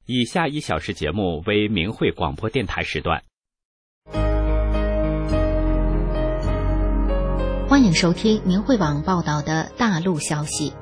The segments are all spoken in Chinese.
以下1小时节目为明慧广播电台时段。 欢迎收听明慧网报道的大陆消息。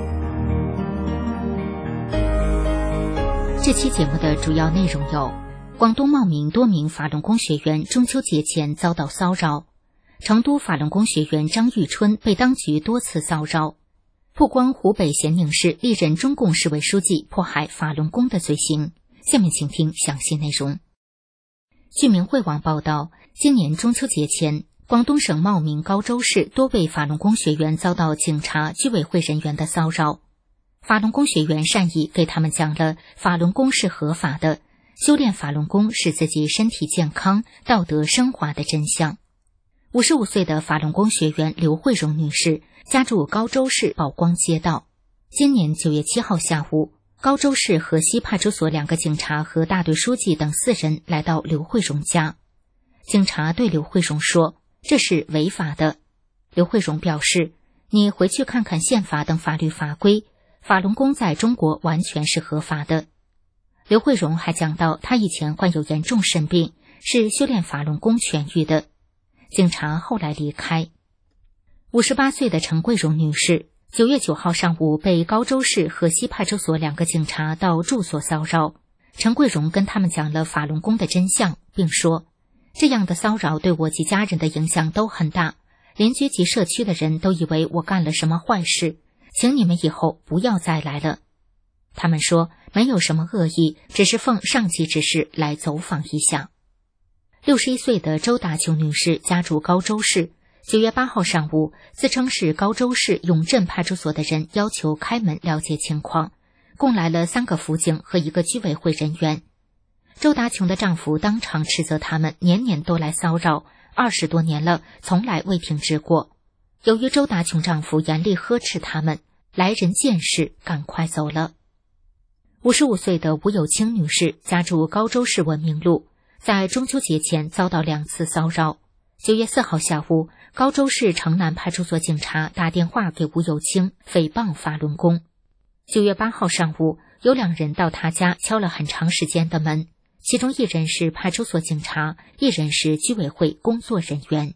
这期节目的主要内容有：广东茂名多名法轮功学员中秋节前遭到骚扰；成都法轮功学员张玉春被当局多次骚扰；曝光湖北咸宁市历任中共市委书记迫害法轮功的罪行。下面请听详细内容。据明慧网报道，今年中秋节前，广东省茂名高州市多位法轮功学员遭到警察、居委会人员的骚扰。法轮功学员善意给他们讲了法轮功是合法的，修炼法轮功使自己身体健康、道德升华的真相。55岁的法轮功学员刘慧荣女士家住高州市宝光街道。今年9月7号下午，高州市河西派出所2个警察和大队书记等4人来到刘慧荣家。警察对刘慧荣说，这是违法的。刘慧荣表示，你回去看看宪法等法律法规，法轮功在中国完全是合法的。刘慧荣还讲到，她以前患有严重肾病，是修炼法轮功痊愈的。警察后来离开。58岁的陈桂荣女士9月9号上午被高州市河西派出所2个警察到住所骚扰。陈桂荣跟他们讲了法轮功的真相，并说，这样的骚扰对我及家人的影响都很大，邻居及社区的人都以为我干了什么坏事，请你们以后不要再来了。他们说没有什么恶意，只是奉上级指示来走访一下。61岁的周达琼女士家住高州市，9月8号上午，自称是高州市永镇派出所的人要求开门了解情况，共来了3个辅警和1个居委会人员。周达琼的丈夫当场斥责他们年年都来骚扰，20多年了，从来未停止过。由于周达琼丈夫严厉呵斥他们，来人见势赶快走了。55岁的吴有清女士家住高州市文明路，在中秋节前遭到2次骚扰。9月4号下午，高州市城南派出所警察打电话给吴有清诽谤法轮功。9月8号上午，有2人到他家敲了很长时间的门，其中1人是派出所警察，1人是居委会工作人员。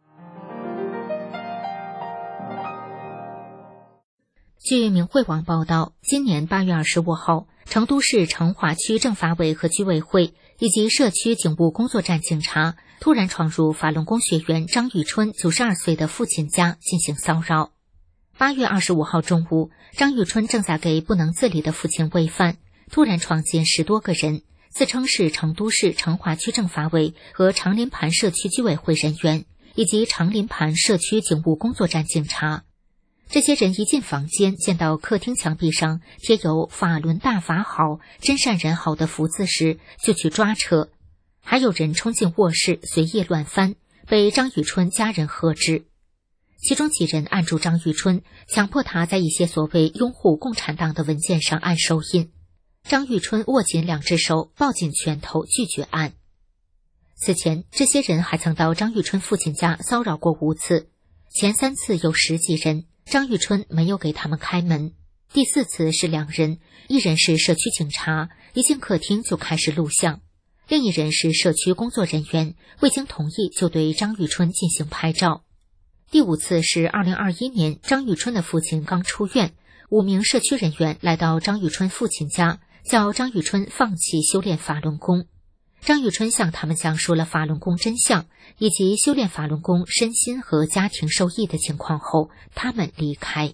据明慧网报道，今年8月25号，成都市成华区政法委和居委会以及社区警务工作站警察突然闯入法轮功学员张玉春92岁的父亲家进行骚扰。8月25号中午，张玉春正在给不能自理的父亲喂饭，突然闯进10多个人，自称是成都市成华区政法委和长林盘社区居委会人员以及长林盘社区警务工作站警察。这些人一进房间，见到客厅墙壁上贴有法轮大法好，真善人好的福字时，就去抓扯。还有人冲进卧室随意乱翻，被张玉春家人喝止。其中几人按住张玉春，强迫他在一些所谓拥护共产党的文件上按手印。张玉春握紧2只手，抱紧拳头拒绝按。此前，这些人还曾到张玉春父亲家骚扰过5次，前3次有10几人，张玉春没有给他们开门。第4次是2人，1人是社区警察，一进客厅就开始录像；另1人是社区工作人员，未经同意就对张玉春进行拍照。第5次是2021年，张玉春的父亲刚出院，5名社区人员来到张玉春父亲家，叫张玉春放弃修炼法轮功。张玉春向他们讲述了法轮功真相以及修炼法轮功身心和家庭受益的情况后，他们离开。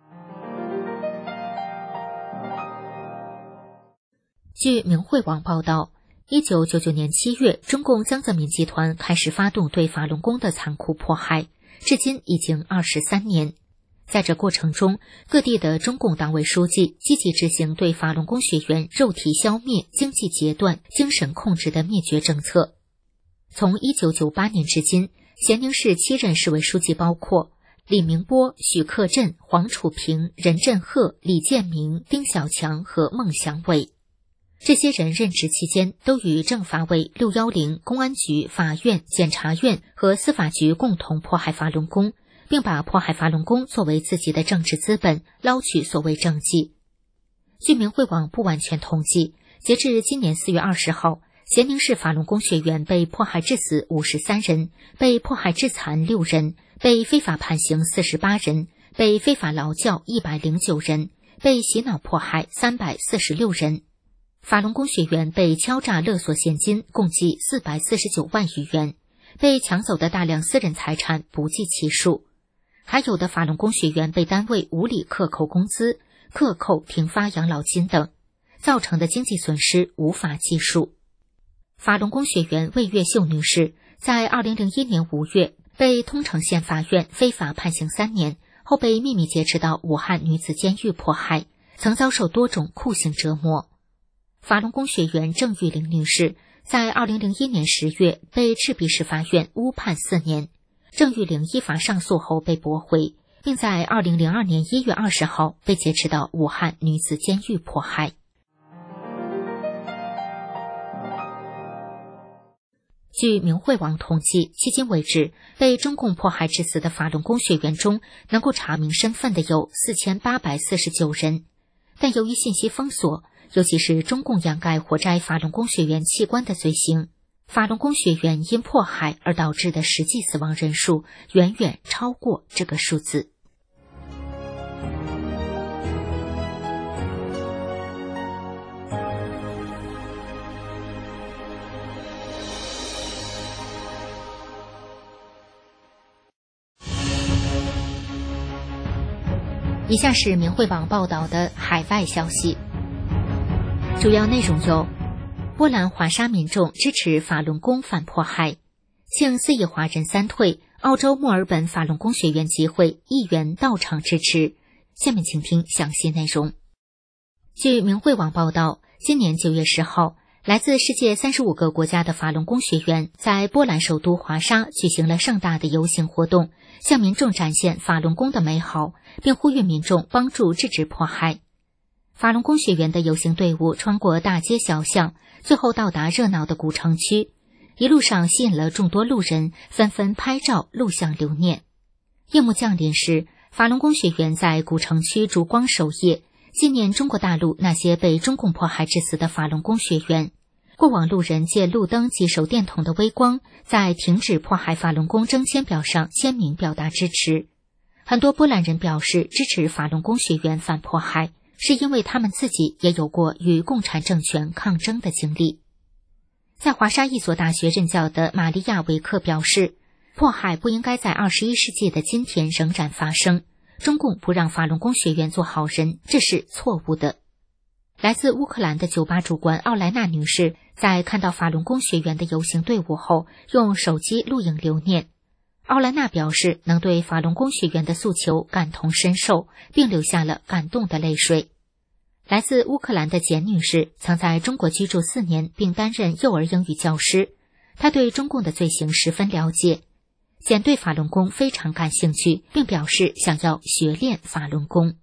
据明慧网报道，1999年7月，中共江泽民集团开始发动对法轮功的残酷迫害，至今已经23年。在这过程中，各地的中共党委书记积极执行对法轮功学员肉体消灭、经济截断、精神控制的灭绝政策。从1998年至今，咸宁市7任市委书记包括李明波、许克振、黄楚平、任振赫、李建明、丁小强和孟祥伟。这些人任职期间都与政法委、610、公安局、法院、检察院和司法局共同迫害法轮功，并把迫害法轮功作为自己的政治资本，捞取所谓政绩。据明慧网不完全统计， 截至今年4月20号，咸宁市法轮功学员被迫害致死53人，被迫害致残6人，被非法判刑48人，被非法劳教109人，被洗脑迫害346人。法轮功学员被敲诈勒索现金共计449万余元，被抢走的大量私人财产不计其数。还有的法轮功学员被单位无理克扣工资、克扣停发养老金等，造成的经济损失无法计数。法轮功学员魏月秀女士在2001年5月被通城县法院非法判刑3年，后被秘密劫持到武汉女子监狱迫害，曾遭受多种酷刑折磨。法轮功学员郑玉玲女士在2001年10月被赤壁市法院误判4年，郑玉玲依法上诉后被驳回，并在2002年1月20号被劫持到武汉女子监狱迫害。据明慧网统计，迄今为止，被中共迫害致死的法轮功学员中，能够查明身份的有4849人。但由于信息封锁，尤其是中共掩盖活摘法轮功学员器官的罪行，法轮功学员因迫害而导致的实际死亡人数远远超过这个数字。以下是明慧网报道的海外消息，主要内容有：波兰华沙民众支持法轮功反迫害，庆4亿华人3退，澳洲墨尔本法轮功学员集会议员到场支持。下面请听详细内容。据明慧网报道，今年9月10号，来自世界35个国家的法轮功学员在波兰首都华沙举行了盛大的游行活动，向民众展现法轮功的美好，并呼吁民众帮助制止迫害。法轮功学员的游行队伍穿过大街小巷，最后到达热闹的古城区，一路上吸引了众多路人纷纷拍照录像留念。夜幕降临时，法轮功学员在古城区烛光守夜，纪念中国大陆那些被中共迫害致死的法轮功学员。过往路人借路灯及手电筒的微光，在停止迫害法轮功征签表上签名表达支持。很多波兰人表示支持法轮功学员反迫害，是因为他们自己也有过与共产政权抗争的经历。在华沙一所大学任教的玛利亚·维克表示，迫害不应该在21世纪的今天仍然发生，中共不让法轮功学员做好人，这是错误的。来自乌克兰的酒吧主管奥莱娜女士在看到法轮功学员的游行队伍后，用手机录影留念。奥莱娜表示能对法轮功学员的诉求感同身受，并流下了感动的泪水。来自乌克兰的简女士曾在中国居住4年，并担任幼儿英语教师，她对中共的罪行十分了解。简对法轮功非常感兴趣，并表示想要学练法轮功。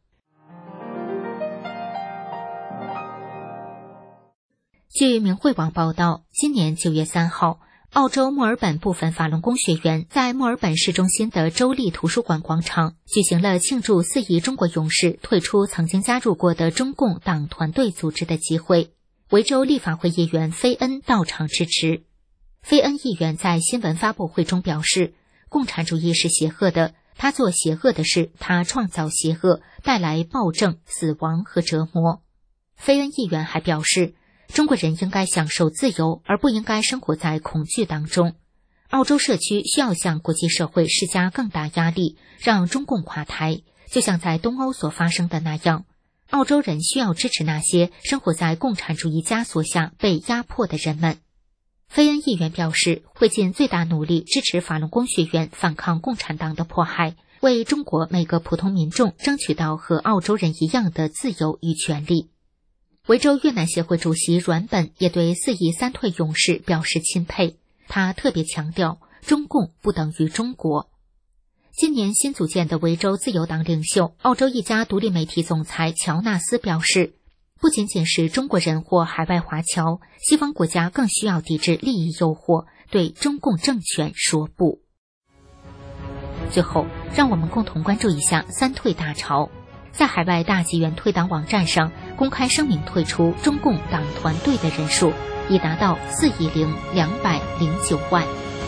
据明慧网报道，今年9月3号，澳洲墨尔本部分法轮功学员在墨尔本市中心的州立图书馆广场举行了庆祝4亿中国勇士退出曾经加入过的中共党团队组织的集会。维州立法会议员菲恩到场支持。菲恩议员在新闻发布会中表示，共产主义是邪恶的，他做邪恶的事，他创造邪恶，带来暴政、死亡和折磨。菲恩议员还表示，中国人应该享受自由，而不应该生活在恐惧当中。澳洲社区需要向国际社会施加更大压力，让中共垮台，就像在东欧所发生的那样。澳洲人需要支持那些生活在共产主义枷锁下被压迫的人们。菲恩议员表示，会尽最大努力支持法轮功学员反抗共产党的迫害，为中国每个普通民众争取到和澳洲人一样的自由与权利。维州越南协会主席阮本也对4亿3退勇士表示钦佩，他特别强调，中共不等于中国。今年新组建的维州自由党领袖、澳洲一家独立媒体总裁乔纳斯表示，不仅仅是中国人或海外华侨，西方国家更需要抵制利益诱惑，对中共政权说不。最后，让我们共同关注一下3退大潮。在海外大纪元退党网站上， 公开声明退出中共党团队的人数已达到4.209万。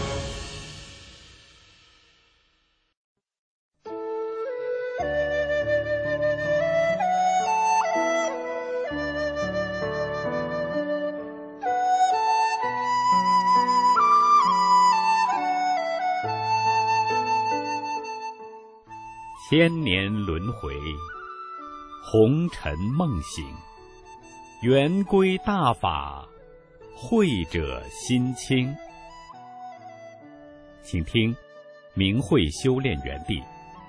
千年轮回，红尘梦醒，圆规大法，慧者心清。请听明慧修炼园地。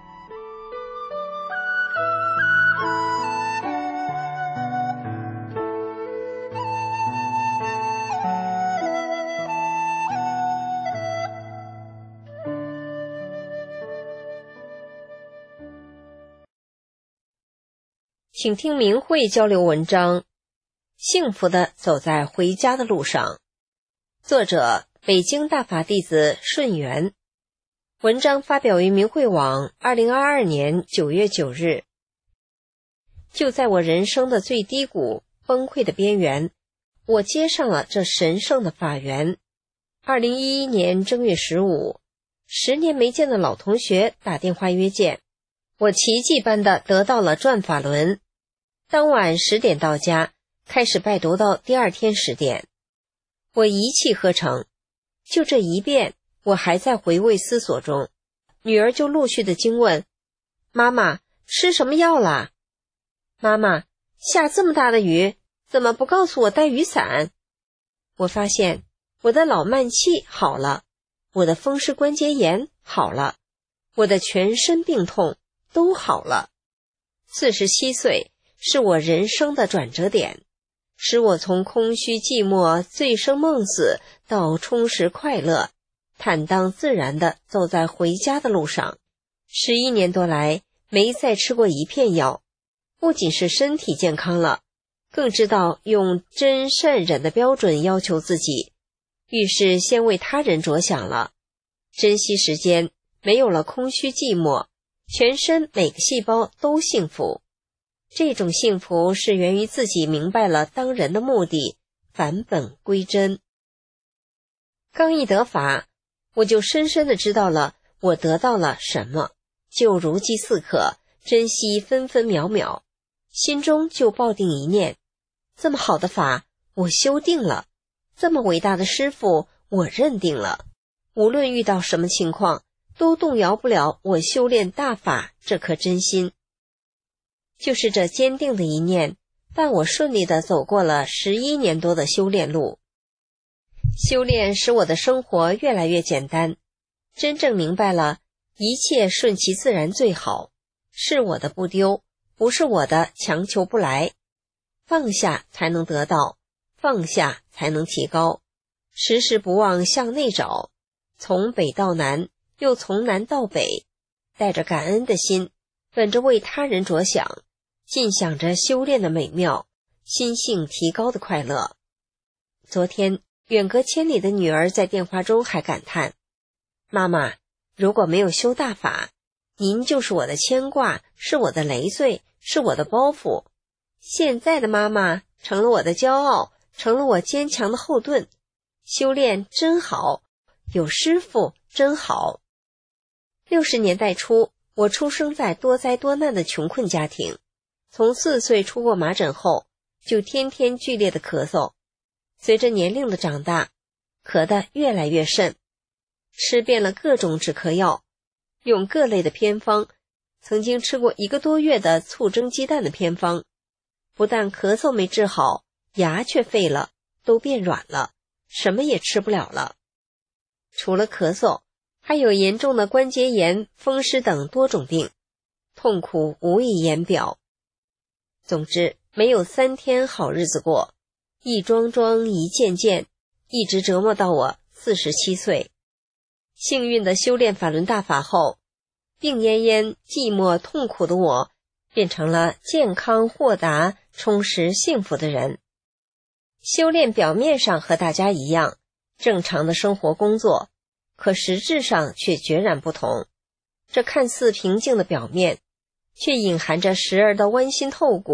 请听明慧交流文章，幸福的走在回家的路上。作者：北京大法弟子顺源。文章发表于明慧网2022年9月9日。就在我人生的最低谷、崩溃的边缘，我接上了这神圣的法缘。2011年正月15， 10年没见的老同学打电话约见，我奇迹般的得到了转法轮。当晚10点到家，开始拜读到第二天10点。我一气呵成，就这一遍，我还在回味思索中，女儿就陆续的惊问：妈妈，吃什么药啦？妈妈，下这么大的雨，怎么不告诉我带雨伞？我发现我的老慢气好了，我的风湿关节炎好了，我的全身病痛都好了。47岁是我人生的转折点，使我从空虚寂寞、醉生梦死到充实快乐，坦荡自然地走在回家的路上。11年多来，没再吃过一片药，不仅是身体健康了，更知道用真善忍的标准要求自己，遇事先为他人着想了，珍惜时间，没有了空虚寂寞，全身每个细胞都幸福。这种幸福是源于自己明白了当人的目的，返本归真。刚一得法，我就深深地知道了我得到了什么，就如饥似渴，珍惜分分秒秒，心中就抱定一念：这么好的法，我修定了；这么伟大的师父，我认定了。无论遇到什么情况，都动摇不了我修炼大法这颗真心。就是这坚定的一念，伴我顺利地走过了11年多的修炼路。修炼使我的生活越来越简单，真正明白了一切顺其自然最好，是我的不丢，不是我的强求不来。放下才能得到，放下才能提高，时时不忘向内找，从北到南，又从南到北，带着感恩的心，本着为他人着想，尽享着修炼的美妙，心性提高的快乐。昨天远隔千里的女儿在电话中还感叹：妈妈，如果没有修大法，您就是我的牵挂，是我的累赘，是我的包袱。现在的妈妈成了我的骄傲，成了我坚强的后盾。修炼真好，有师父真好。60年代初，我出生在多灾多难的穷困家庭，从4岁出过麻疹后，就天天剧烈的咳嗽。随着年龄的长大，咳得越来越甚，吃遍了各种止咳药，用各类的偏方，曾经吃过1个多月的醋蒸鸡蛋的偏方，不但咳嗽没治好，牙却废了，都变软了，什么也吃不了了。除了咳嗽，还有严重的关节炎、风湿等多种病，痛苦无以言表。总之，没有3天好日子过，一桩桩一件件，一直折磨到我47岁。幸运的修炼法轮大法后，病恹恹、寂寞痛苦的我，变成了健康豁达、充实幸福的人。修炼表面上和大家一样，正常的生活工作，可实质上却决然不同。这看似平静的表面，却隐含着时而的剜心透骨、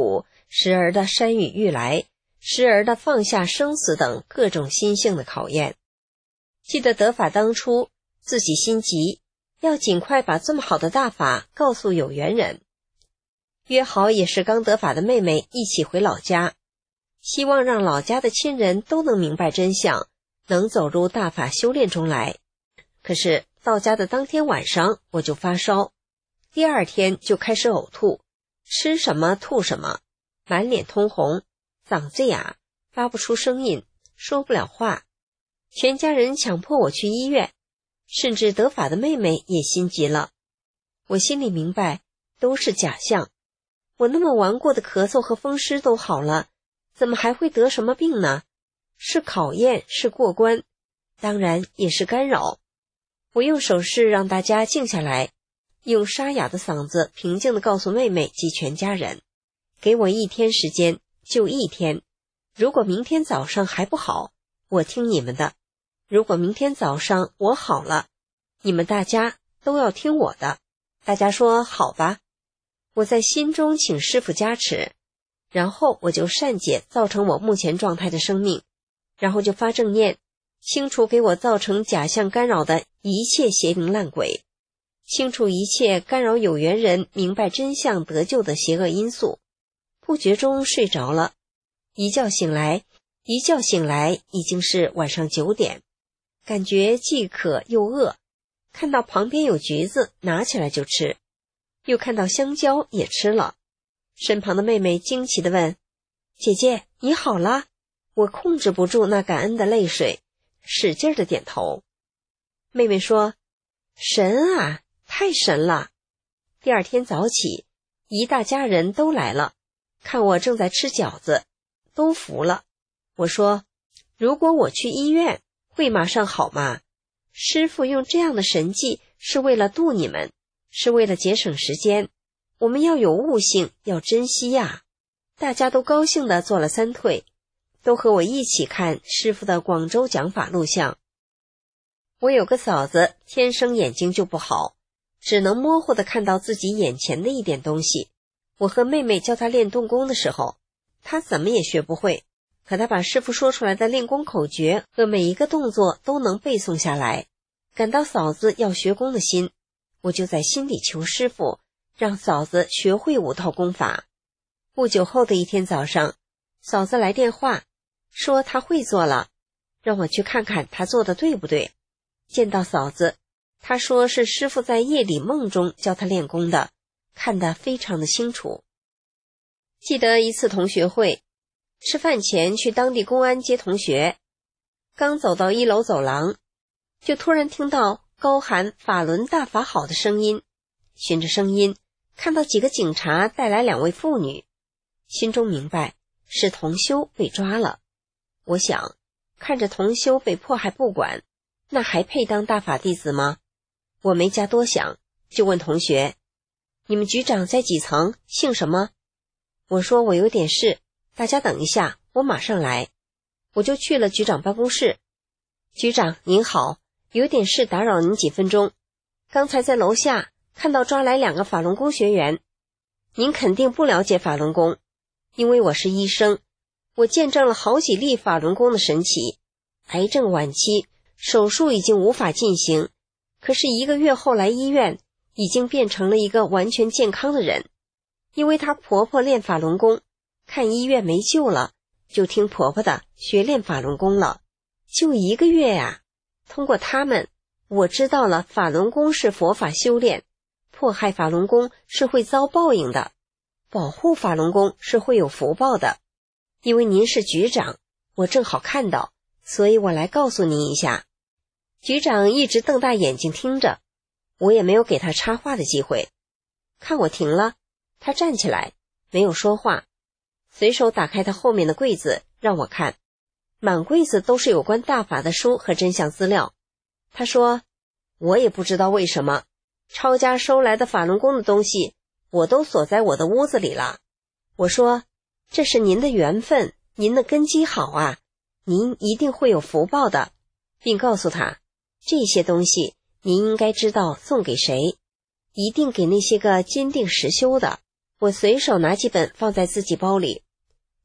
时而的山雨欲来，时而的放下生死等各种心性的考验。记得得法当初，自己心急，要尽快把这么好的大法告诉有缘人。约好也是刚得法的妹妹一起回老家，希望让老家的亲人都能明白真相，能走入大法修炼中来。可是到家的当天晚上我就发烧，第二天就开始呕吐，吃什么吐什么，满脸通红，嗓子哑，发不出声音，说不了话。全家人强迫我去医院，甚至得法的妹妹也心急了。我心里明白，都是假象。我那么顽固的咳嗽和风湿都好了，怎么还会得什么病呢？是考验，是过关，当然也是干扰。我用手势让大家静下来，用沙哑的嗓子平静地告诉妹妹及全家人，给我1天时间，就1天。如果明天早上还不好，我听你们的；如果明天早上我好了，你们大家都要听我的。大家说好吧。我在心中请师父加持，然后我就善解造成我目前状态的生命，然后就发正念，清除给我造成假象干扰的一切邪灵烂鬼，清除一切干扰有缘人明白真相得救的邪恶因素。不觉中睡着了，一觉醒来已经是晚上9点，感觉既渴又饿，看到旁边有橘子拿起来就吃，又看到香蕉也吃了。身旁的妹妹惊奇地问，姐姐你好了？我控制不住那感恩的泪水，使劲地点头。妹妹说，神啊，太神了。第二天早起，一大家人都来了，看我正在吃饺子，都服了。我说，如果我去医院，会马上好吗？师父用这样的神迹是为了度你们，是为了节省时间，我们要有悟性，要珍惜呀。大家都高兴地做了3退，都和我一起看师父的广州讲法录像。我有个嫂子天生眼睛就不好，只能模糊地看到自己眼前的一点东西。我和妹妹教她练动功的时候，她怎么也学不会，可她把师父说出来的练功口诀和每一个动作都能背诵下来，感到嫂子要学功的心，我就在心里求师父让嫂子学会5套功法。不久后的一天早上，嫂子来电话说她会做了，让我去看看她做的对不对。见到嫂子，她说是师父在夜里梦中教她练功的，看得非常的清楚。记得一次同学会，吃饭前去当地公安接同学，刚走到1楼走廊，就突然听到高喊法轮大法好的声音，循着声音看到几个警察带来2位妇女，心中明白是同修被抓了。我想，看着同修被迫害不管，那还配当大法弟子吗？我没加多想，就问同学，你们局长在几层，姓什么？我说我有点事，大家等一下，我马上来。我就去了局长办公室。局长您好，有点事打扰您几分钟。刚才在楼下看到抓来2个法轮功学员，您肯定不了解法轮功，因为我是医生，我见证了好几例法轮功的神奇。癌症晚期，手术已经无法进行，可是1个月后来医院，已经变成了一个完全健康的人。因为她婆婆练法轮功，看医院没救了，就听婆婆的学练法轮功了。就1个月呀，通过他们，我知道了法轮功是佛法修炼，迫害法轮功是会遭报应的，保护法轮功是会有福报的。因为您是局长，我正好看到，所以我来告诉您一下。局长一直瞪大眼睛听着，我也没有给他插话的机会。看我停了，他站起来，没有说话，随手打开他后面的柜子让我看，满柜子都是有关大法的书和真相资料。他说，我也不知道为什么，抄家收来的法轮功的东西我都锁在我的屋子里了。我说，这是您的缘分，您的根基好啊，您一定会有福报的，并告诉他，这些东西您应该知道送给谁，一定给那些个坚定实修的。我随手拿几本放在自己包里，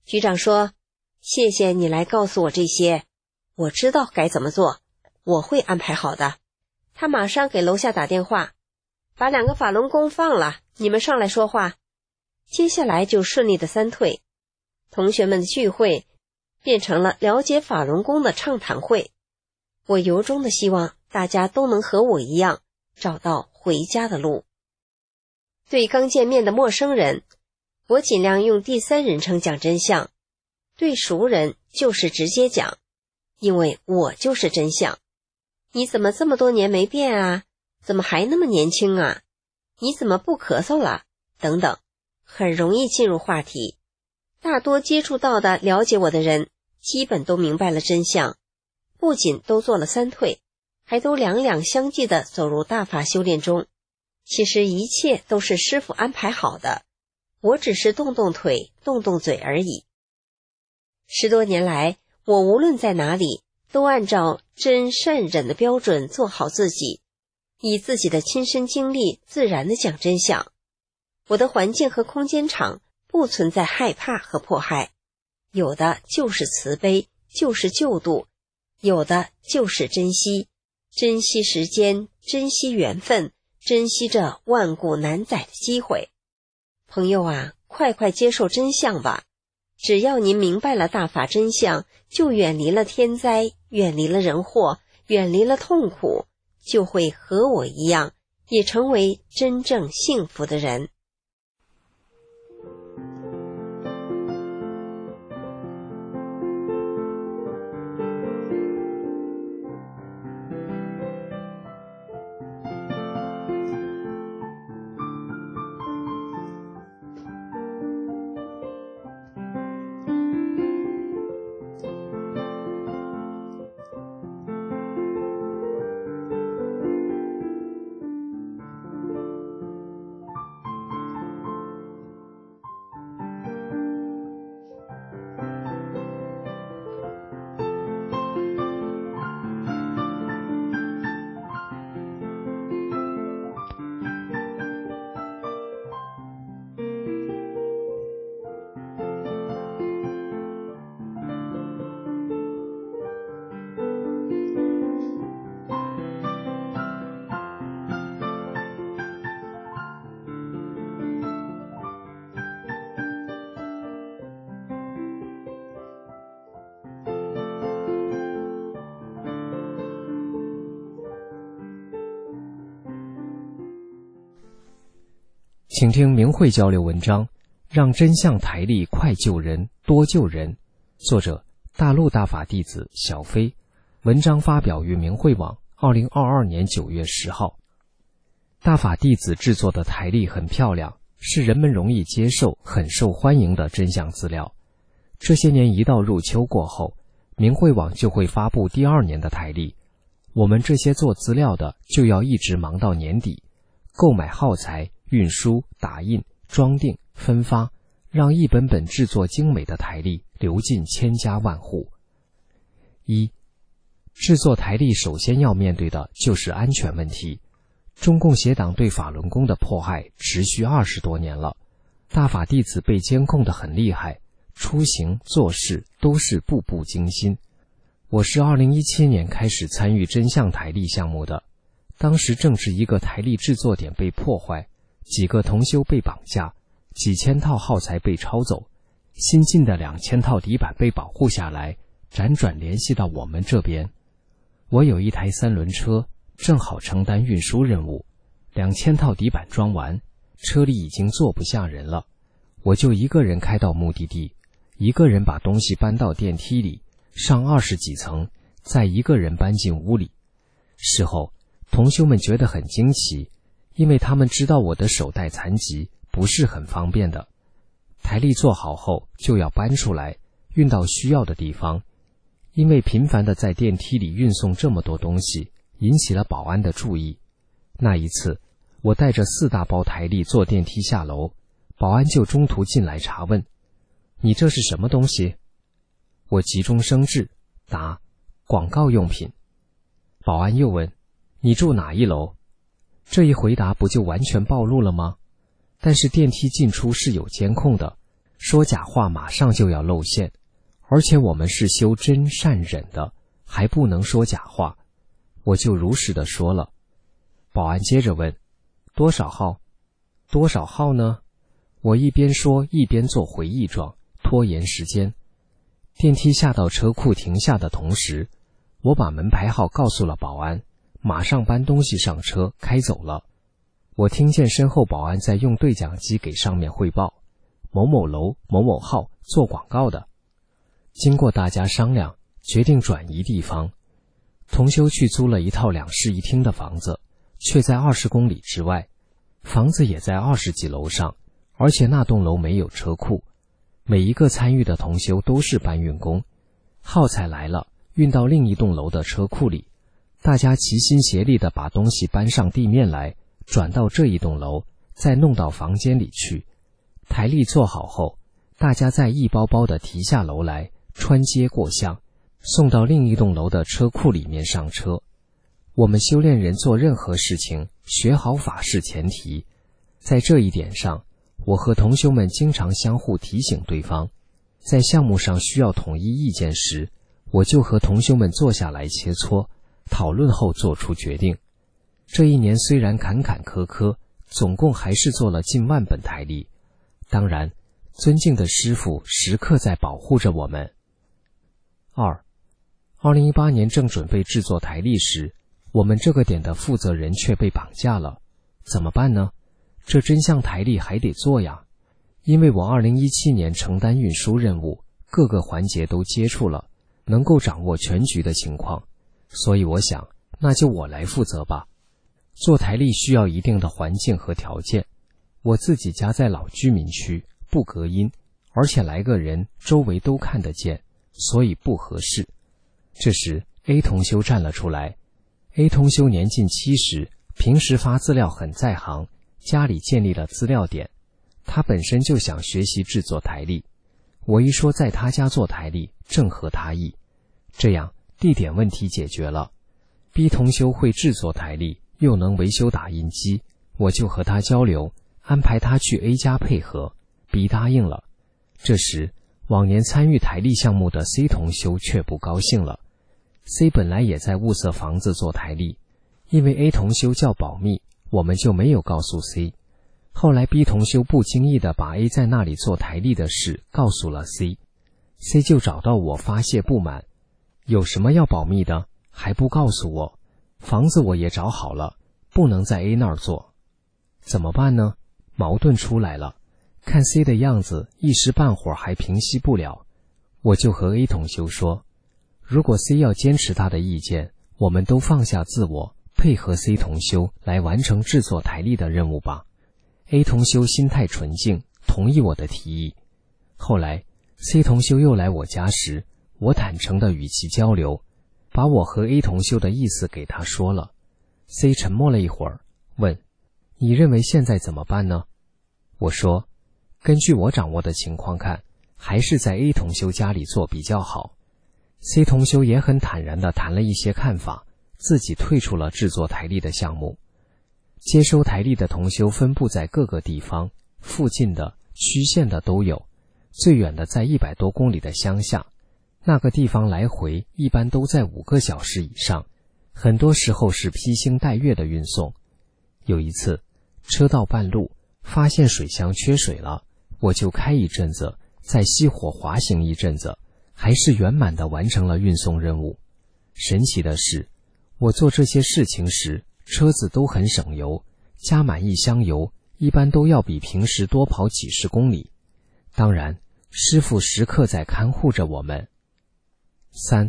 局长说，谢谢你来告诉我这些，我知道该怎么做，我会安排好的。他马上给楼下打电话，把2个法轮功放了，你们上来说话。接下来就顺利的3退，同学们的聚会变成了了解法轮功的畅谈会。我由衷的希望大家都能和我一样找到回家的路。对刚见面的陌生人，我尽量用第3人称讲真相，对熟人就是直接讲，因为我就是真相。你怎么这么多年没变啊？怎么还那么年轻啊？你怎么不咳嗽了？等等，很容易进入话题。大多接触到的了解我的人，基本都明白了真相，不仅都做了3退，还都两两相继地走入大法修炼中。其实一切都是师父安排好的，我只是动动腿，动动嘴而已。10多年来，我无论在哪里，都按照真善忍的标准做好自己，以自己的亲身经历自然地讲真相。我的环境和空间场不存在害怕和迫害，有的就是慈悲，就是救度，有的就是珍惜，珍惜时间，珍惜缘分，珍惜这万古难载的机会。朋友啊，快接受真相吧！只要您明白了大法真相，就远离了天灾，远离了人祸，远离了痛苦，就会和我一样，也成为真正幸福的人。 请听明慧交流文章，让真相台历快救人，多救人。作者：大陆大法弟子小飞。文章发表于明慧网2022年9月10号。大法弟子制作的台历很漂亮，是人们容易接受、很受欢迎的真相资料。这些年一到入秋过后，明慧网就会发布第2年的台历。我们这些做资料的就要一直忙到年底，购买耗材、运输、打印、装订、分发，让一本本制作精美的台历流进千家万户。1. 制作台历首先要面对的就是安全问题。中共邪党对法轮功的迫害持续20多年了，大法弟子被监控得很厉害，出行做事都是步步惊心。我是2017年开始参与真相台历项目的，当时正是一个台历制作点被破坏，几个同修被绑架，几千套耗材被抄走，新进的2000套底板被保护下来，辗转联系到我们这边。我有一台3轮车，正好承担运输任务，2000套底板装完，车里已经坐不下人了，我就一个人开到目的地，一个人把东西搬到电梯里，上20几层，再一个人搬进屋里。事后同修们觉得很惊奇，因为他们知道我的手带残疾，不是很方便的。台历做好后就要搬出来，运到需要的地方。因为频繁地在电梯里运送这么多东西，引起了保安的注意。那一次，我带着4大包台历坐电梯下楼，保安就中途进来查问：“你这是什么东西？”我急中生智，答：“广告用品。”保安又问：“你住哪一楼？”这一回答不就完全暴露了吗？但是电梯进出是有监控的， 说假话马上就要露馅，而且我们是修真善忍的，还不能说假话。我就如实的说了。保安接着问，多少号？多少号呢？我一边说一边做回忆状，拖延时间。电梯下到车库停下的同时，我把门牌号告诉了保安，马上搬东西上车开走了。我听见身后保安在用对讲机给上面汇报，某某楼某某号做广告的。经过大家商量，决定转移地方。同修去租了一套2室1厅的房子，却在20公里之外，房子也在20几楼上，而且那栋楼没有车库。每一个参与的同修都是搬运工，耗材来了，运到另一栋楼的车库里，大家齐心协力地把东西搬上地面来，转到这一栋楼，再弄到房间里去。台历做好后，大家再一包包地提下楼来，穿街过巷，送到另一栋楼的车库里面上车。我们修炼人做任何事情，学好法是前提。在这一点上，我和同修们经常相互提醒对方。在项目上需要统一意见时，我就和同修们坐下来切磋，讨论后做出决定。这一年虽然坎坎坷坷，总共还是做了近万本台历。当然，尊敬的师父时刻在保护着我们。2018年正准备制作台历时，我们这个点的负责人却被绑架了，怎么办呢？这真相台历还得做呀，因为我2017年承担运输任务，各个环节都接触了，能够掌握全局的情况，所以我想，那就我来负责吧。做台历需要一定的环境和条件，我自己家在老居民区，不隔音，而且来个人周围都看得见，所以不合适。这时 A 同修站了出来。A 同修年近70，平时发资料很在行，家里建立了资料点，他本身就想学习制作台历。我一说在他家做台历，正合他意，这样地点问题解决了。B 同修会制作台历，又能维修打印机，我就和他交流，安排他去 A 家配合。B 答应了。这时往年参与台历项目的 C 同修却不高兴了。C 本来也在物色房子做台历，因为 A 同修叫保密，我们就没有告诉 C。 后来 B 同修不经意地把 A 在那里做台历的事告诉了 C 就找到我发泄不满，有什么要保密的，还不告诉我，房子我也找好了，不能在 A 那儿做。怎么办呢？矛盾出来了，看 C 的样子一时半会儿还平息不了，我就和 A 同修说，如果 C 要坚持他的意见，我们都放下自我，配合 C 同修来完成制作台历的任务吧。 A 同修心态纯净，同意我的提议。后来 C 同修又来我家时，我坦诚地与其交流，把我和 A 同修的意思给他说了。 C 沉默了一会儿，问，你认为现在怎么办呢？我说，根据我掌握的情况看，还是在 A 同修家里做比较好。C 同修也很坦然地谈了一些看法，自己退出了制作台历的项目。接收台历的同修分布在各个地方，附近的、区县的都有，最远的在100多公里的乡下，那个地方来回一般都在5个小时以上，很多时候是披星戴月的运送。有一次车到半路，发现水箱缺水了，我就开一阵子，再熄火滑行一阵子，还是圆满地完成了运送任务。神奇的是，我做这些事情时，车子都很省油，加满一箱油一般都要比平时多跑几十公里。当然，师父时刻在看护着我们。3.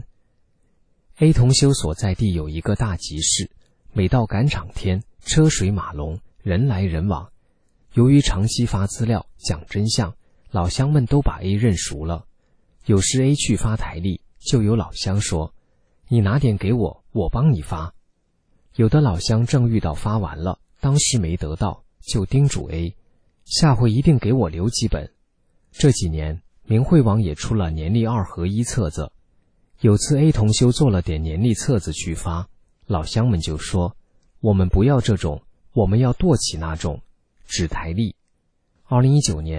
A 同修所在地有一个大集市，每到赶场天，车水马龙，人来人往。由于长期发资料讲真相，老乡们都把 A 认熟了。有时 A 去发台历，就有老乡说，你拿点给我，我帮你发。有的老乡正遇到发完了，当时没得到，就叮嘱 A， 下回一定给我留几本。这几年明慧网也出了年历2合1册子，有次 A 同修做了点年历册子去发，老乡们就说，我们不要这种，我们要剁起那种纸台历。2019年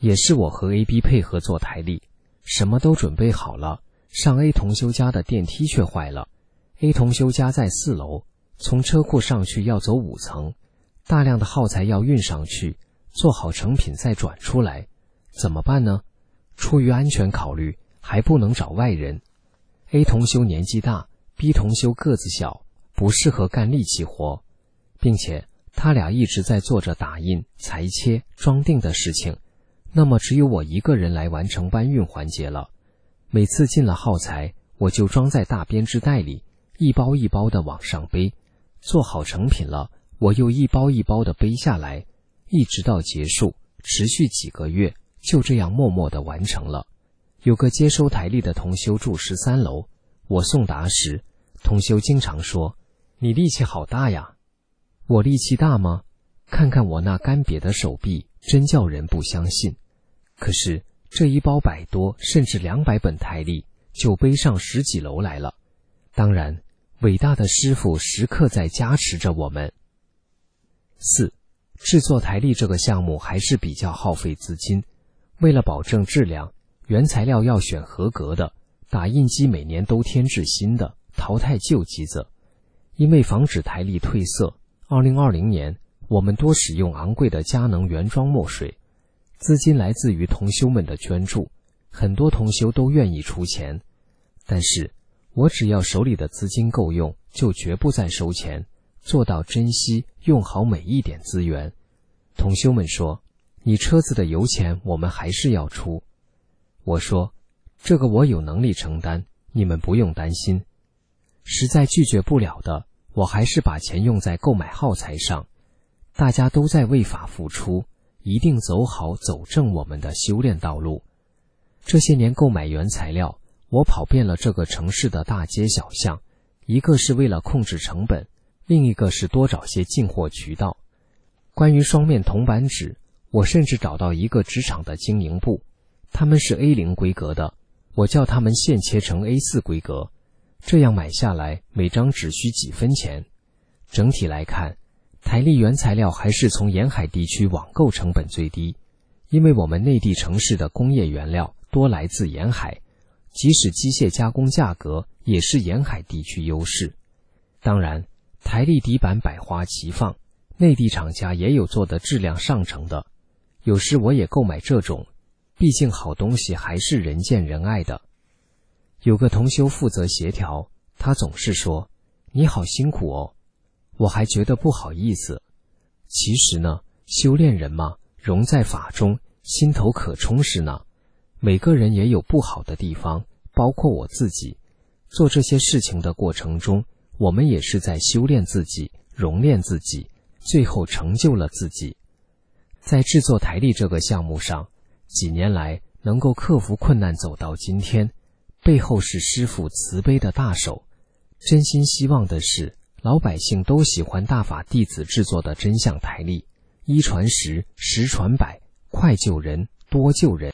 也是我和 A、B 配合做台历，什么都准备好了，上 A 同修家的电梯却坏了。A 同修家在4楼，从车库上去要走5层，大量的耗材要运上去，做好成品再转出来，怎么办呢？出于安全考虑，还不能找外人。A 同修年纪大， B 同修个子小，不适合干力气活，并且他俩一直在做着打印、裁切、装订的事情，那么只有我一个人来完成搬运环节了。每次进了耗材，我就装在大编织袋里，一包一包的往上背，做好成品了，我又一包一包的背下来，一直到结束，持续几个月，就这样默默地完成了。有个接收台历的同修住13楼，我送达时，同修经常说：“你力气好大呀。”我力气大吗？看看我那干瘪的手臂，真叫人不相信。可是这一包100多甚至200本台历就背上10几楼来了。当然，伟大的师父时刻在加持着我们。4. 制作台历这个项目还是比较耗费资金，为了保证质量，原材料要选合格的，打印机每年都添置新的，淘汰旧机子。因为防止台历褪色，2020年我们多使用昂贵的佳能原装墨水。资金来自于同修们的捐助，很多同修都愿意出钱，但是我只要手里的资金够用，就绝不再收钱，做到珍惜用好每一点资源。同修们说，你车子的油钱我们还是要出。我说，这个我有能力承担，你们不用担心。实在拒绝不了的，我还是把钱用在购买耗材上。大家都在为法付出，一定走好走正我们的修炼道路。这些年购买原材料，我跑遍了这个城市的大街小巷，一个是为了控制成本，另一个是多找些进货渠道。关于双面铜板纸，我甚至找到一个纸厂的经营部，他们是 A0 规格的，我叫他们现切成 A4 规格，这样买下来每张只需几分钱。整体来看，台历原材料还是从沿海地区网购成本最低，因为我们内地城市的工业原料多来自沿海，即使机械加工价格也是沿海地区优势。当然，台历底板百花齐放，内地厂家也有做的质量上乘的，有时我也购买这种，毕竟好东西还是人见人爱的。有个同修负责协调，他总是说，你好辛苦哦，我还觉得不好意思。其实呢，修炼人嘛，融在法中，心头可充实呢。每个人也有不好的地方，包括我自己。做这些事情的过程中，我们也是在修炼自己，熔炼自己，最后成就了自己。在制作台历这个项目上，几年来能够克服困难走到今天，背后是师父慈悲的大手。真心希望的是，老百姓都喜欢大法弟子制作的真相台历，一传十，十传百，快救人，多救人。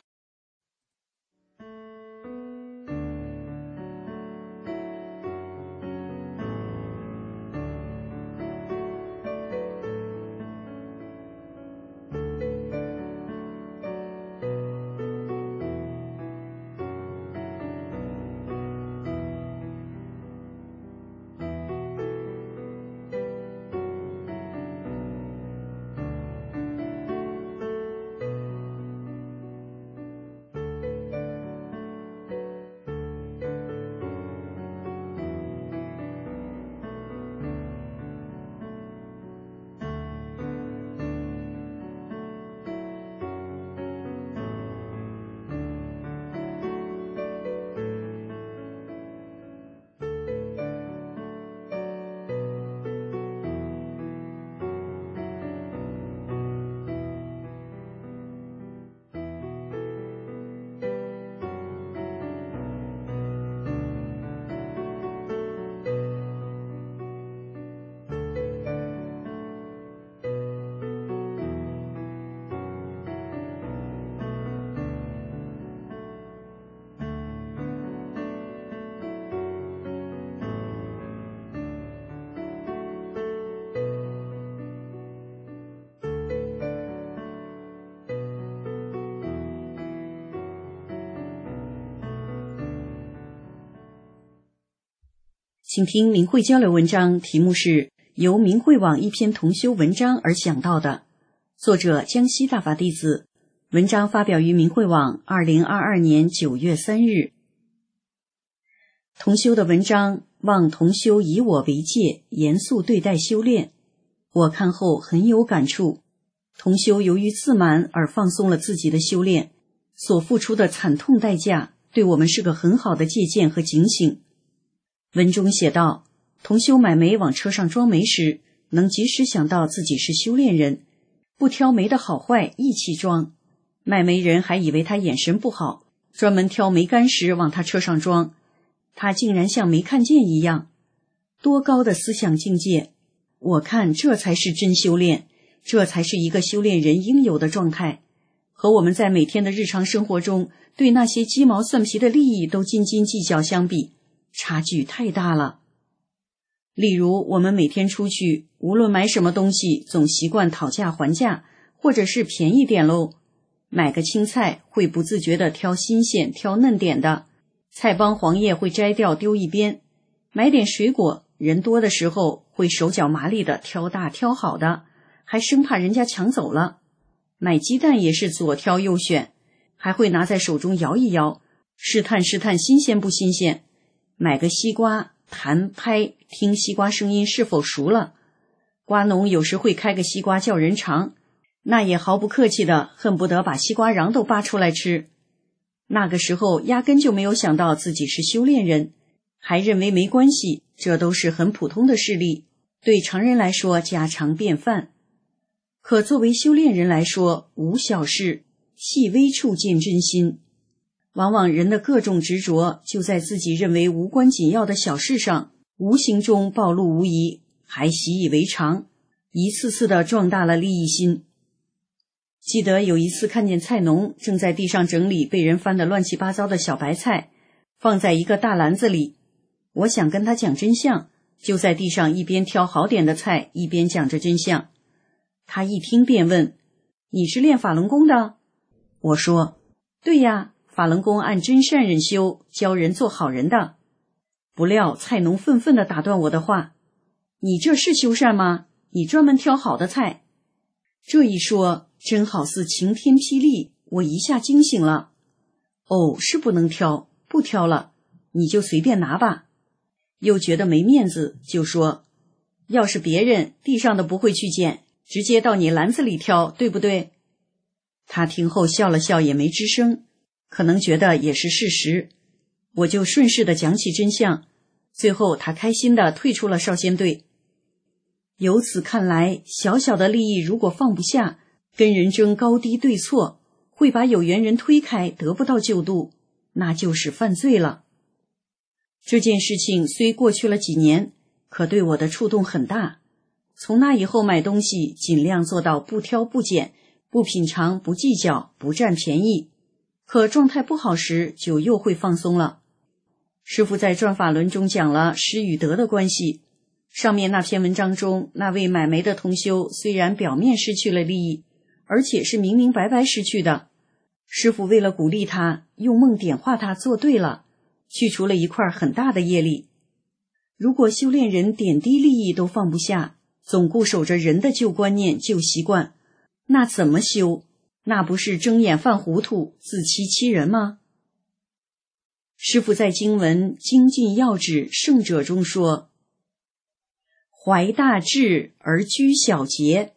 请听明慧交流文章，题目是由明慧网一篇同修文章而想到的，作者江西大法弟子，文章发表于明慧网2022年9月3日。同修的文章望同修以我为戒，严肃对待修炼。我看后很有感触，同修由于自满而放松了自己的修炼，所付出的惨痛代价对我们是个很好的借鉴和警醒。文中写道，同修买煤往车上装煤时，能及时想到自己是修炼人，不挑煤的好坏一起装。卖煤人还以为他眼神不好，专门挑煤干时往他车上装，他竟然像没看见一样。多高的思想境界！我看这才是真修炼，这才是一个修炼人应有的状态，和我们在每天的日常生活中对那些鸡毛蒜皮的利益都斤斤计较相比，差距太大了。例如我们每天出去，无论买什么东西总习惯讨价还价，或者是便宜点喽。买个青菜会不自觉地挑新鲜挑嫩点的，菜帮黄叶会摘掉丢一边。买点水果，人多的时候会手脚麻利地挑大挑好的，还生怕人家抢走了。买鸡蛋也是左挑右选，还会拿在手中摇一摇，试探试探新鲜不新鲜。买个西瓜，弹拍听西瓜声音是否熟了。瓜农有时会开个西瓜叫人尝，那也毫不客气的恨不得把西瓜瓤都扒出来吃。那个时候压根就没有想到自己是修炼人，还认为没关系，这都是很普通的事例，对常人来说家常便饭。可作为修炼人来说，无小事，细微处见真心。往往人的各种执着就在自己认为无关紧要的小事上，无形中暴露无遗，还习以为常，一次次地壮大了利益心。记得有一次看见菜农正在地上整理被人翻得乱七八糟的小白菜，放在一个大篮子里。我想跟他讲真相，就在地上一边挑好点的菜，一边讲着真相。他一听便问，你是练法轮功的？我说，对呀，法轮功按真善忍修，教人做好人的。不料菜农愤愤地打断我的话，你这是修善吗？你专门挑好的菜。这一说真好似晴天霹雳，我一下惊醒了。哦，是不能挑，不挑了，你就随便拿吧。又觉得没面子，就说，要是别人地上的不会去捡，直接到你篮子里挑，对不对？他听后笑了笑，也没吱声，可能觉得也是事实。我就顺势地讲起真相，最后他开心地退出了少先队。由此看来，小小的利益如果放不下，跟人争高低对错，会把有缘人推开，得不到救度，那就是犯罪了。这件事情虽过去了几年，可对我的触动很大。从那以后买东西尽量做到不挑不拣，不品尝不计较不占便宜，可状态不好时就又会放松了。师父在转法轮中讲了失与得的关系，上面那篇文章中那位买煤的同修虽然表面失去了利益，而且是明明白白失去的，师父为了鼓励他，用梦点化他做对了，去除了一块很大的业力。如果修炼人点滴利益都放不下，总固守着人的旧观念旧习惯，那怎么修？那不是睁眼犯糊涂，自欺欺人吗？师父在经文精进要旨圣者中说，怀大志而居小节。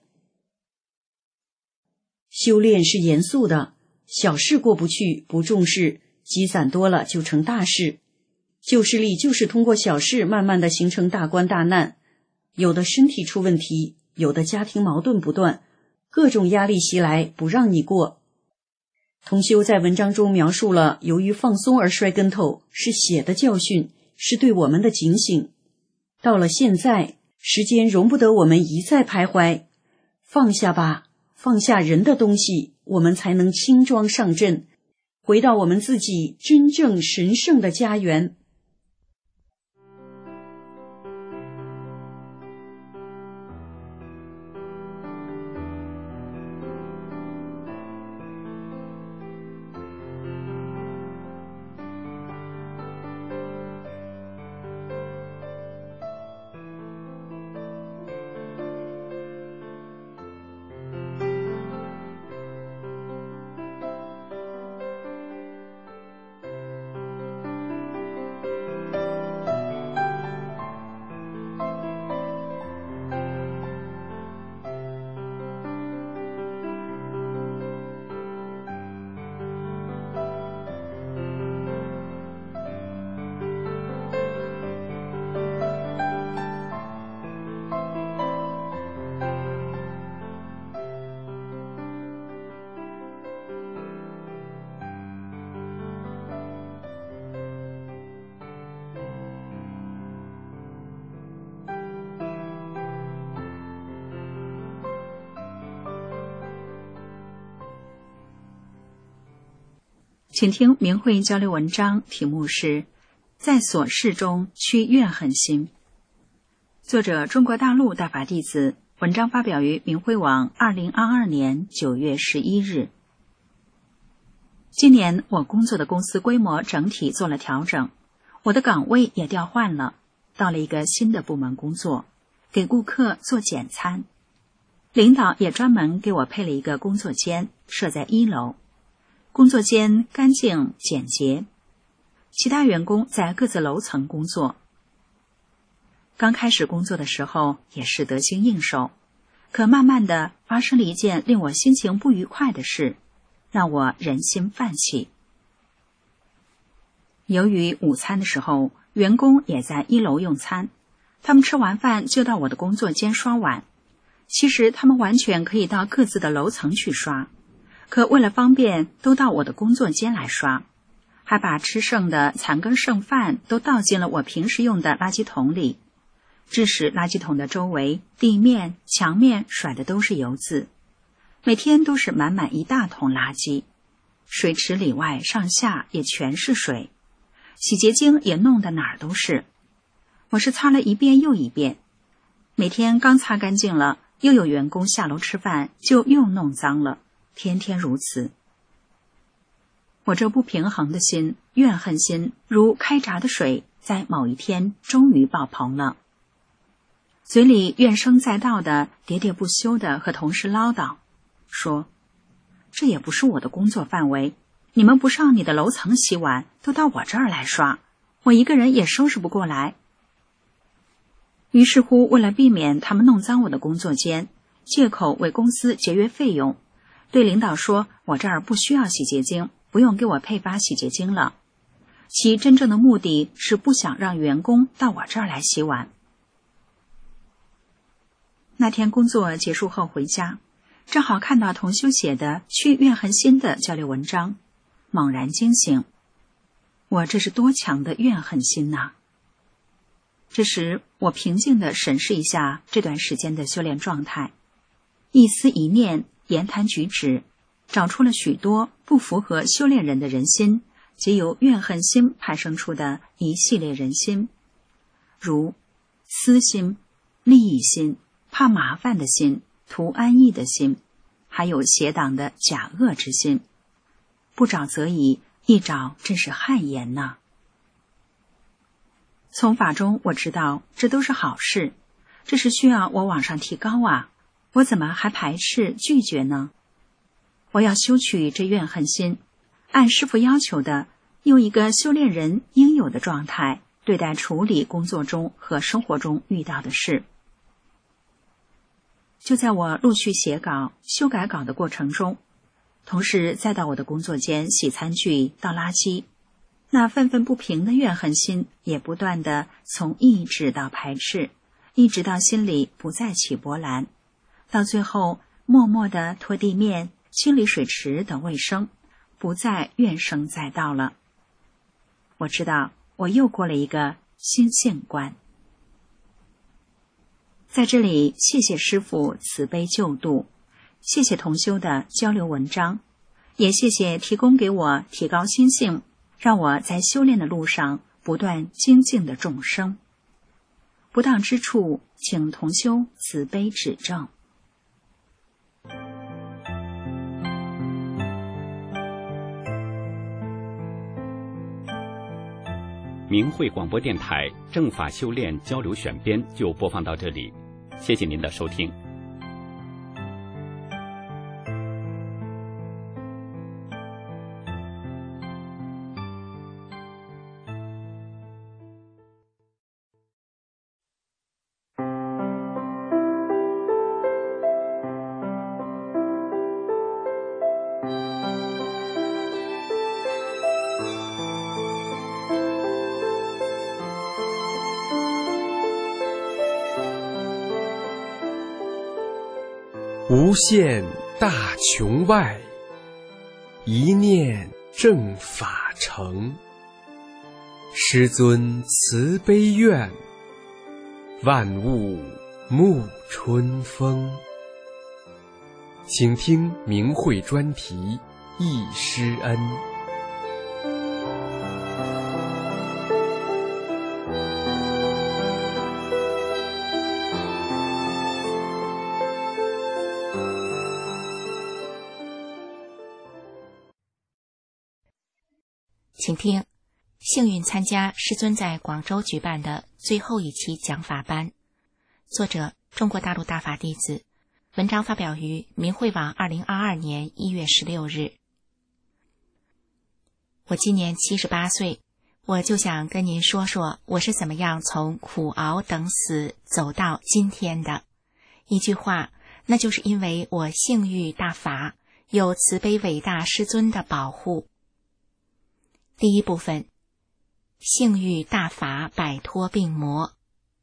修炼是严肃的，小事过不去不重视，积攒多了就成大事。旧势力就是通过小事慢慢的形成大官大难，有的身体出问题，有的家庭矛盾不断，各种压力袭来不让你过。同修在文章中描述了由于放松而摔跟头，是血的教训，是对我们的警醒。到了现在，时间容不得我们一再徘徊，放下吧，放下人的东西，我们才能轻装上阵，回到我们自己真正神圣的家园。 请听明慧交流文章，题目是在琐事中去怨恨心。作者中国大陆大法弟子，文章发表于明慧网2022年9月11日。今年我工作的公司规模整体做了调整，我的岗位也调换了，到了一个新的部门工作，给顾客做简餐。领导也专门给我配了一个工作间，设在1楼。工作间干净简洁，其他员工在各自楼层工作。刚开始工作的时候也是得心应手，可慢慢的发生了一件令我心情不愉快的事，让我人心泛起。由于午餐的时候员工也在1楼用餐，他们吃完饭就到我的工作间刷碗。其实他们完全可以到各自的楼层去刷，可为了方便都到我的工作间来刷，还把吃剩的残羹剩饭都倒进了我平时用的垃圾桶里，致使垃圾桶的周围、地面、墙面甩的都是油渍，每天都是满满一大桶垃圾，水池里外上下也全是水，洗洁精也弄得哪儿都是。我是擦了一遍又一遍，每天刚擦干净了，又有员工下楼吃饭就又弄脏了，天天如此。我这不平衡的心、怨恨心如开闸的水，在某一天终于爆棚了。嘴里怨声载道的、喋喋不休的和同事唠叨，说这也不是我的工作范围，你们不上你的楼层洗碗，都到我这儿来刷，我一个人也收拾不过来。于是乎，为了避免他们弄脏我的工作间，借口为公司节约费用，对领导说我这儿不需要洗洁精，不用给我配发洗洁精了。其真正的目的是不想让员工到我这儿来洗碗。那天工作结束后回家，正好看到同修写的去怨恨心的交流文章，猛然惊醒，我这是多强的怨恨心呐！这时我平静地审视一下这段时间的修炼状态，一思一念、言谈举止，找出了许多不符合修炼人的人心，皆由怨恨心派生出的一系列人心，如私心、利益心、怕麻烦的心、图安逸的心，还有邪党的假恶之心。不找则已，一找真是汗颜呐！从法中我知道这都是好事，这是需要我往上提高啊，我怎么还排斥拒绝呢？我要修取这怨恨心，按师父要求的，用一个修炼人应有的状态对待处理工作中和生活中遇到的事。就在我陆续写稿、修改稿的过程中，同事再到我的工作间洗餐具、倒垃圾，那愤愤不平的怨恨心也不断地从抑制到排斥，一直到心里不再起波澜，到最后默默地拖地面、清理水池等卫生，不再怨声载道了。我知道我又过了一个心性关。在这里谢谢师父慈悲救度，谢谢同修的交流文章，也谢谢提供给我提高心性，让我在修炼的路上不断精进的众生。不当之处，请同修慈悲指正。 明慧广播电台正法修炼交流选编就播放到这里，谢谢您的收听。 无限大穹外，一念正法成。师尊慈悲愿，万物沐春风。请听明慧专题忆师恩。 请听，幸运参加师尊在广州举办的最后一期讲法班。作者：中国大陆大法弟子。文章发表于明慧网2022年1月16日。我今年78岁，我就想跟您说说我是怎么样从苦熬等死走到今天的。一句话，那就是因为我幸遇大法，有慈悲伟大师尊的保护。第一部分，幸遇大法，摆脱病魔。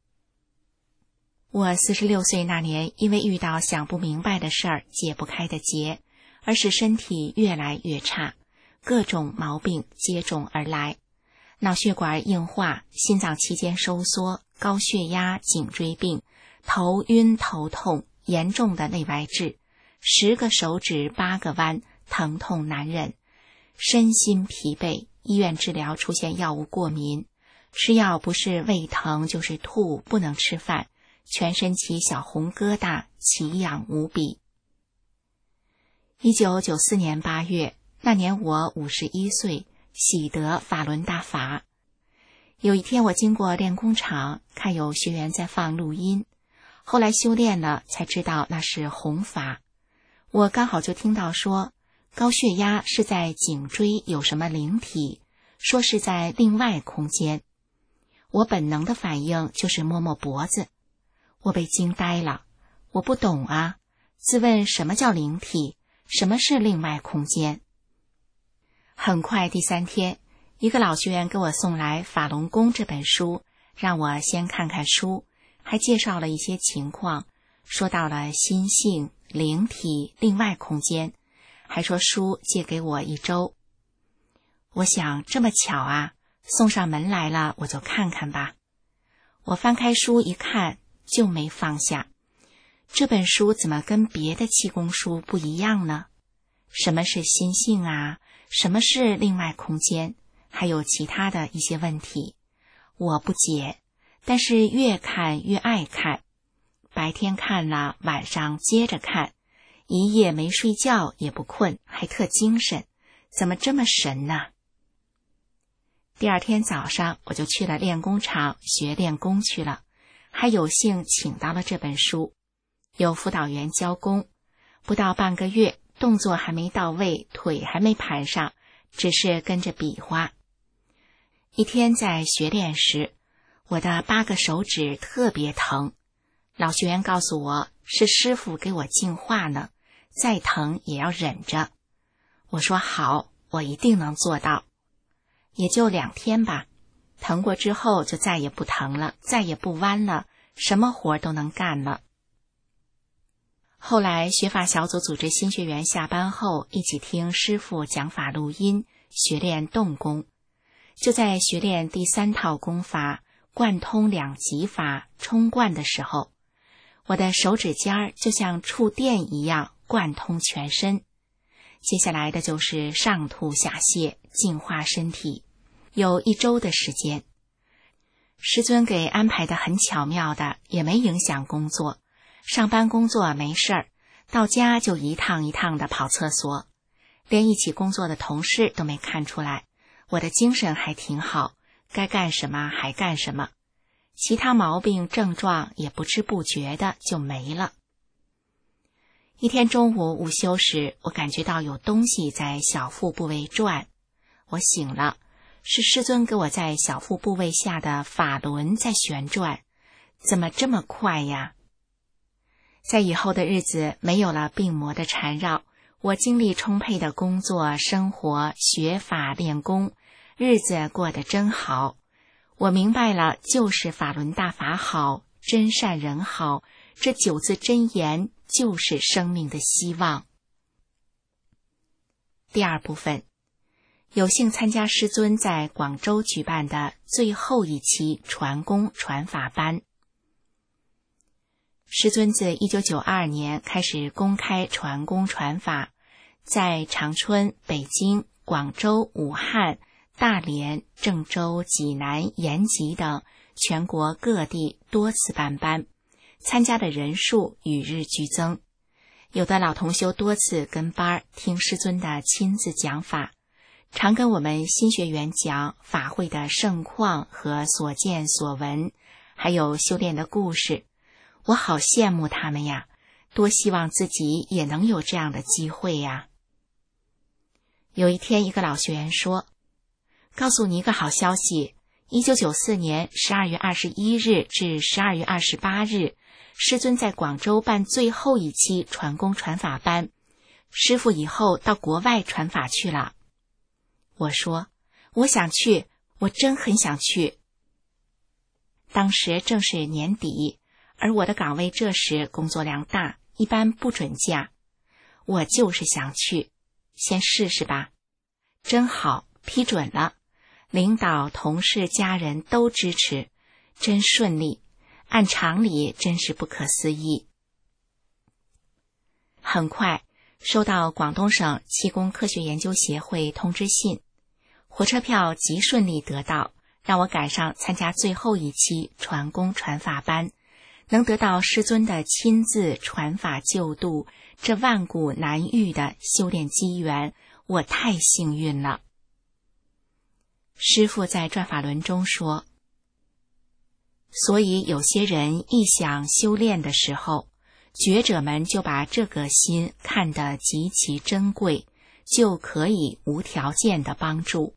我46岁那年，因为遇到想不明白的事儿，解不开的结，而使身体越来越差，各种毛病接踵而来，脑血管硬化，心脏期间收缩，高血压，颈椎病，头晕头痛，严重的内外痔，10个手指8个弯，疼痛难忍，身心疲惫，医院治疗出现药物过敏，吃药不是胃疼就是吐，不能吃饭，全身起小红疙瘩，奇痒无比。1994年8月，那年我51岁，喜得法轮大法。有一天我经过练功场，看有学员在放录音，后来修炼了才知道那是弘法。我刚好就听到说高血压是在颈椎有什么灵体，说是在另外空间。我本能的反应就是摸摸脖子。我被惊呆了，我不懂啊，自问什么叫灵体，什么是另外空间。很快第3天，一个老学员给我送来《法轮功》这本书，让我先看看书，还介绍了一些情况，说到了心性、灵体、另外空间，还说书借给我1周。我想这么巧啊，送上门来了，我就看看吧。我翻开书一看，就没放下。这本书怎么跟别的气功书不一样呢？什么是心性啊？什么是另外空间？还有其他的一些问题，我不解，但是越看越爱看。白天看了，晚上接着看，一夜没睡觉也不困，还特精神，怎么这么神呢？第2天早上，我就去了练功场学练功去了。还有幸请到了这本书，有辅导员教功，不到半个月，动作还没到位，腿还没盘上，只是跟着比划。一天在学练时，我的8个手指特别疼，老学员告诉我是师父给我净化呢，再疼也要忍着。我说好，我一定能做到。也就2天吧，疼过之后就再也不疼了，再也不弯了，什么活都能干了。后来学法小组组织新学员下班后一起听师父讲法录音，学练动功。就在学练第3套功法贯通2极法冲贯的时候，我的手指尖就像触电一样贯通全身。接下来的就是上吐下泻，净化身体，有1周的时间。师尊给安排的很巧妙的，也没影响工作。上班工作没事儿，到家就一趟一趟的跑厕所，连一起工作的同事都没看出来。我的精神还挺好，该干什么还干什么，其他毛病症状也不知不觉的就没了。一天中午午休时，我感觉到有东西在小腹部位转，我醒了，是师尊给我在小腹部位下的法轮在旋转，怎么这么快呀？在以后的日子没有了病魔的缠绕，我精力充沛的工作、生活、学法、练功，日子过得真好。我明白了，就是法轮大法好，真善人好，这9字真言就是生命的希望。第2部分，有幸参加师尊在广州举办的最后一期传功传法班。师尊自1992年开始公开传功传法，在长春、北京、广州、武汉、大连、郑州、济南、延吉等全国各地多次办班，参加的人数与日俱增。有的老同修多次跟班听师尊的亲自讲法， 常跟我们新学员讲法会的盛况和所见所闻，还有修炼的故事。我好羡慕他们呀，多希望自己也能有这样的机会呀。有一天，一个老学员说，告诉你一个好消息，1994年12月21日至12月28日，师尊在广州办最后一期传功传法班，师父以后到国外传法去了。我说，我想去，我真很想去。当时正是年底，而我的岗位这时工作量大，一般不准假。我就是想去，先试试吧。真好，批准了。领导、同事、家人都支持，真顺利。按常理真是不可思议。很快收到广东省气功科学研究协会通知信，火车票极顺利得到，让我赶上参加最后一期传功传法班，能得到师尊的亲自传法救度，这万古难遇的修炼机缘，我太幸运了。师父在转法轮中说，所以有些人一想修炼的时候，觉者们就把这个心看得极其珍贵，就可以无条件的帮助。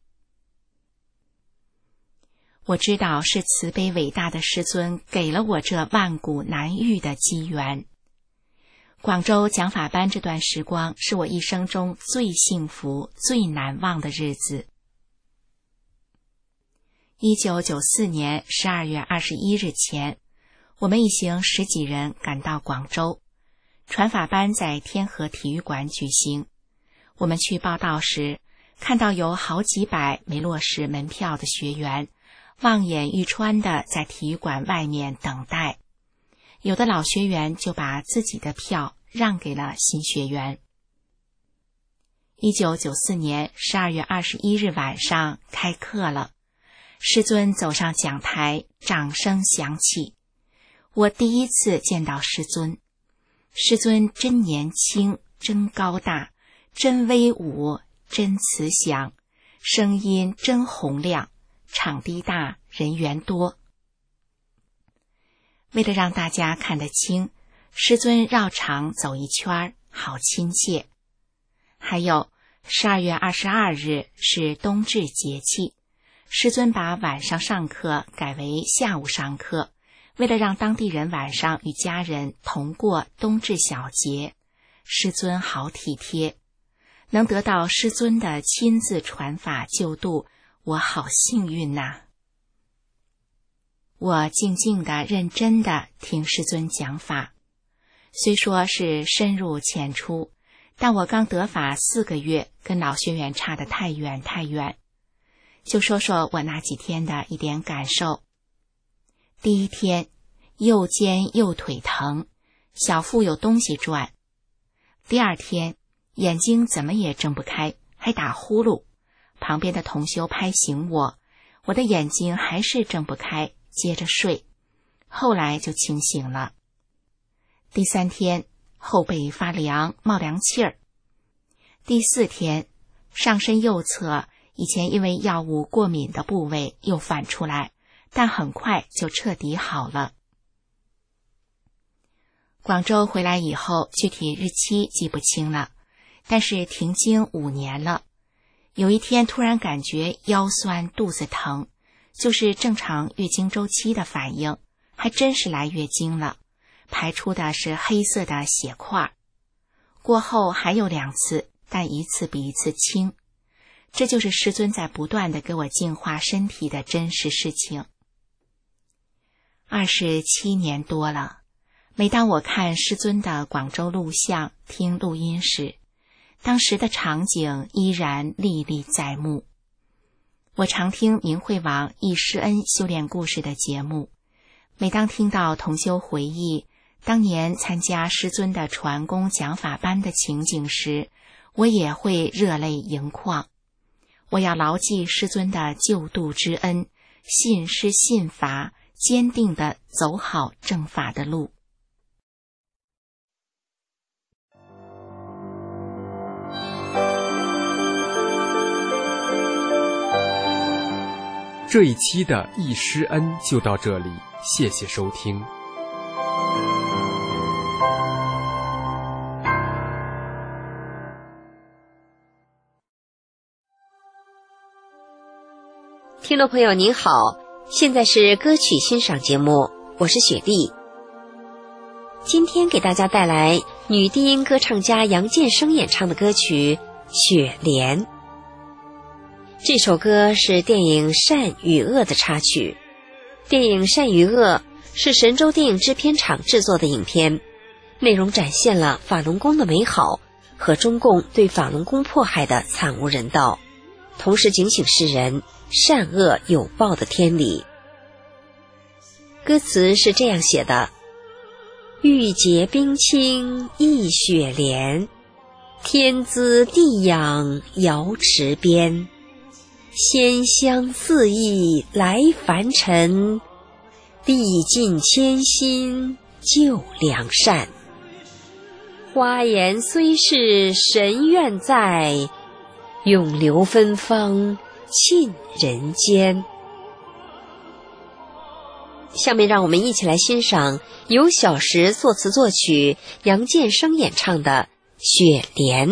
我知道是慈悲伟大的师尊给了我这万古难遇的机缘。广州讲法班这段时光是我一生中最幸福、最难忘的日子。1994年12月21日前，我们一行10几人赶到广州，传法班在天河体育馆举行。我们去报到时，看到有好几百没落实门票的学员，望眼欲穿的在体育馆外面等待。有的老学员就把自己的票让给了新学员。1994年12月21日晚上开课了。师尊走上讲台，掌声响起。我第一次见到师尊，师尊真年轻，真高大，真威武，真慈祥，声音真洪亮，场地大，人员多。为了让大家看得清，师尊绕场走一圈，好亲切。还有12月22日是冬至节气，师尊把晚上上课改为下午上课，为了让当地人晚上与家人同过冬至小节，师尊好体贴。能得到师尊的亲自传法救度，我好幸运呐。我静静地、认真地听师尊讲法，虽说是深入浅出，但我刚得法4个月，跟老学员差得太远太远。就说说我那几天的一点感受。第一天，右肩右腿疼，小腹有东西转。第二天，眼睛怎么也睁不开，还打呼噜。旁边的同修拍醒我，我的眼睛还是睁不开，接着睡。后来就清醒了。第3天，后背发凉，冒凉气儿。第4天，上身右侧以前因为药物过敏的部位又反出来，但很快就彻底好了。广州回来以后，具体日期记不清了，但是停经5年了。有一天突然感觉腰酸肚子疼，就是正常月经周期的反应，还真是来月经了，排出的是黑色的血块。过后还有2次，但一次比一次轻。这就是师尊在不断地给我净化身体的真实事情。27年多了，每当我看师尊的广州录像、听录音时，当时的场景依然历历在目。我常听明慧网忆师恩修炼故事的节目，每当听到同修回忆当年参加师尊的传功讲法班的情景时，我也会热泪盈眶。我要牢记师尊的救度之恩，信师信法，坚定地走好正法的路。 这一期的忆师恩就到这里，谢谢收听。 听众朋友您好，现在是歌曲欣赏节目，我是雪莉。今天给大家带来女低音歌唱家杨建生演唱的歌曲《雪莲》。这首歌是电影《善与恶》的插曲。电影《善与恶》是神州电影制片厂制作的影片，内容展现了法轮功的美好和中共对法轮功迫害的惨无人道，同时警醒世人善恶有报的天理。歌词是这样写的：玉洁冰清一雪莲，天姿地养瑶池边，仙香四溢来凡尘，历尽千辛救良善。花颜虽是神愿在，永留芬芳沁人间。下面让我们一起来欣赏由小石作词作曲，杨建生演唱的《雪莲》。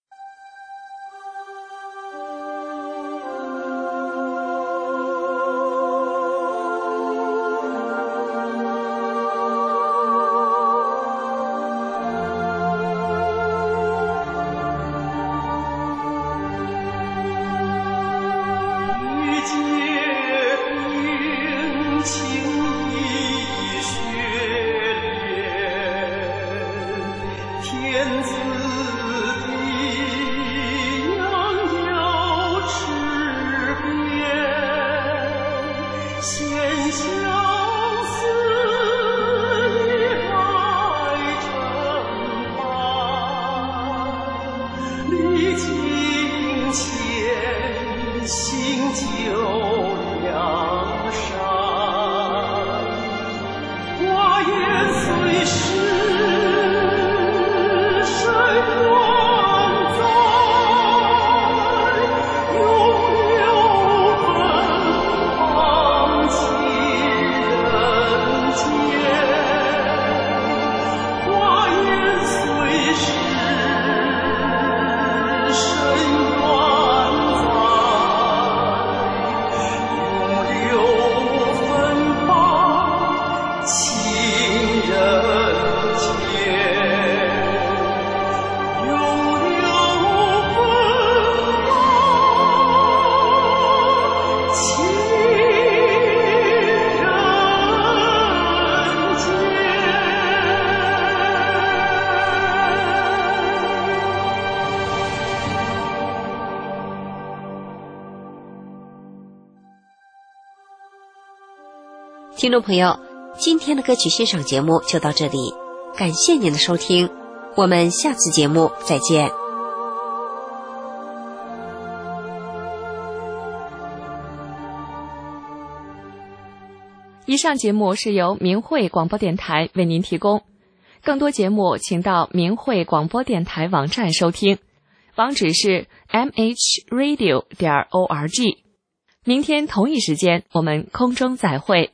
听众朋友，今天的歌曲欣赏节目就到这里，感谢您的收听，我们下次节目再见。 以上节目是由明慧广播电台为您提供，更多节目请到明慧广播电台网站收听，网址是 mhradio.org。明天同一时间我们空中再会。